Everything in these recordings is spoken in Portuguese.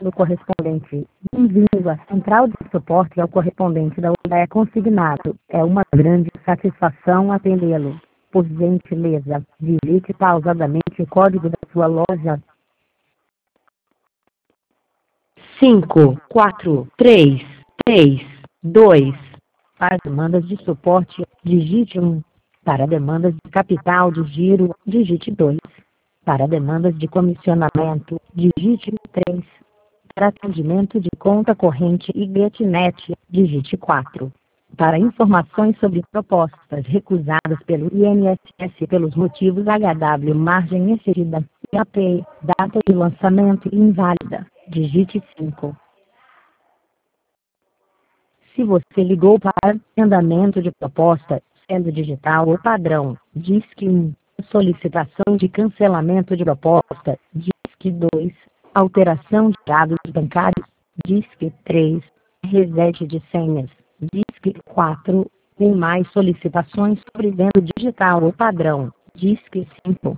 no correspondente. Bem-vindo à central de suporte ao correspondente da ODA consignado. É uma grande satisfação atendê-lo. Por gentileza, digite pausadamente o código da sua loja. 5, 4, 3, 3, 2. Para demandas de suporte, digite 1. Para demandas de capital de giro, digite 2. Para demandas de comissionamento, digite 3. Para atendimento de conta corrente e GetNet, digite 4. Para informações sobre propostas recusadas pelo INSS pelos motivos HW margem excedida, IAP, data de lançamento inválida, digite 5. Se você ligou para andamento de proposta, sendo digital ou padrão, disque 1. Solicitação de cancelamento de proposta, disque 2. Alteração de dados bancários, disque 3. Reset de senhas, disque 4. E mais solicitações sobre venda digital ou padrão, disque 5.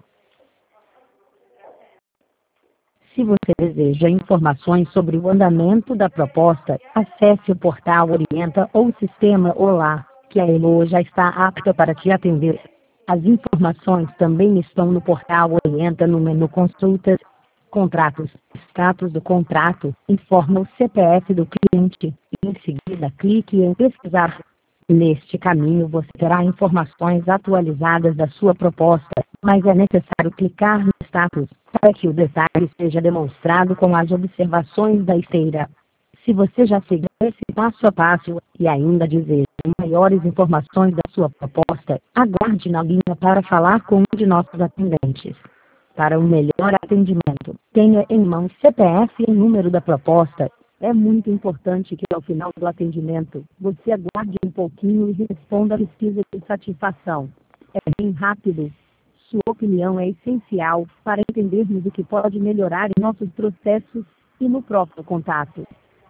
Se você deseja informações sobre o andamento da proposta, acesse o portal Orienta ou o sistema Olá, que a Elo já está apta para te atender. As informações também estão no portal Orienta no menu Consultas. Contratos. Status do contrato. Informa o CPF do cliente. E em seguida clique em Pesquisar. Neste caminho você terá informações atualizadas da sua proposta, mas é necessário clicar no status para que o detalhe seja demonstrado com as observações da esteira. Se você já seguiu esse passo a passo e ainda deseja maiores informações da sua proposta, aguarde na linha para falar com um de nossos atendentes. Para um melhor atendimento, tenha em mão CPF e número da proposta. É muito importante que ao final do atendimento, você aguarde um pouquinho e responda a pesquisa de satisfação. É bem rápido. Sua opinião é essencial para entendermos o que pode melhorar em nossos processos e no próprio contato.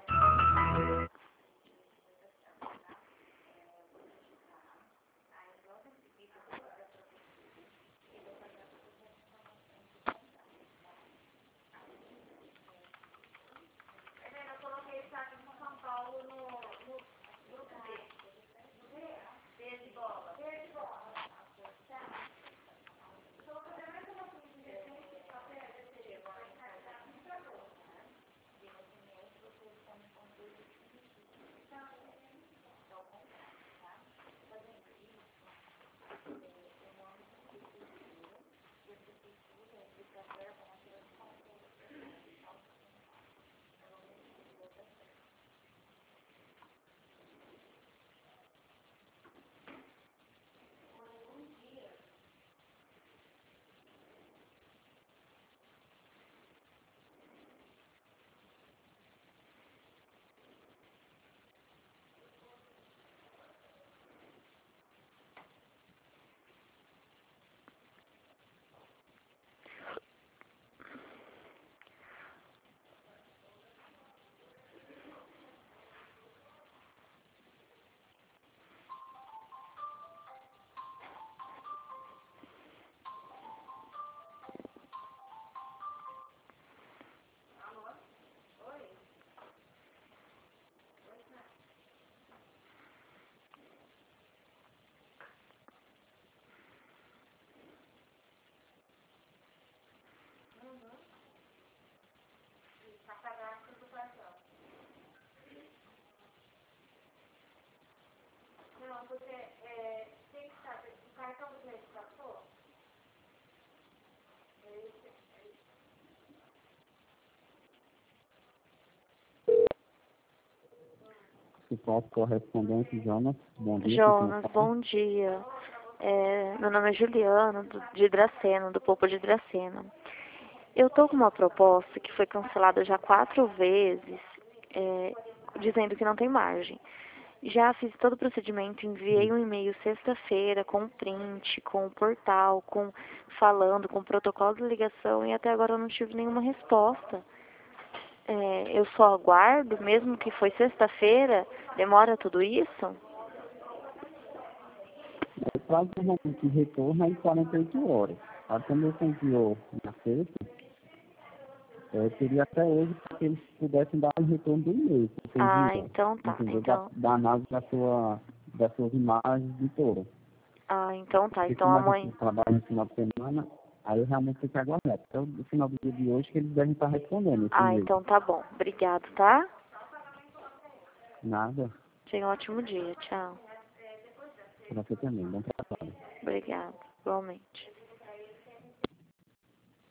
Suporte correspondente, Jonas. Bom dia. Jonas, bom dia. Meu nome é Juliana, de Dracena, do Povo de Dracena. Eu estou com uma proposta que foi cancelada já 4 vezes, dizendo que não tem margem. Já fiz todo o procedimento, enviei um e-mail sexta-feira com print, com o portal, falando, com o protocolo de ligação e até agora eu não tive nenhuma resposta. Eu só aguardo, mesmo que foi sexta-feira, demora tudo isso? O prazo de retorno é em 48 horas. Quando você enviou na sexta, Eu teria até hoje para que eles pudessem dar um retorno do e-mail. Que você Ah, enviou, então tá. entendeu? Então, Da análise das suas imagens de touro. ah, então tá. Porque Então como a amanhã. gente trabalha no final de semana, aí eu realmente tenho que aguardar. Então, no final do dia de hoje, que eles devem estar respondendo esse Ah, e-mail. então tá bom. Obrigado, tá? Nada. Tenha um ótimo dia. Tchau. Para você também. Bom trabalho. Obrigado. Igualmente.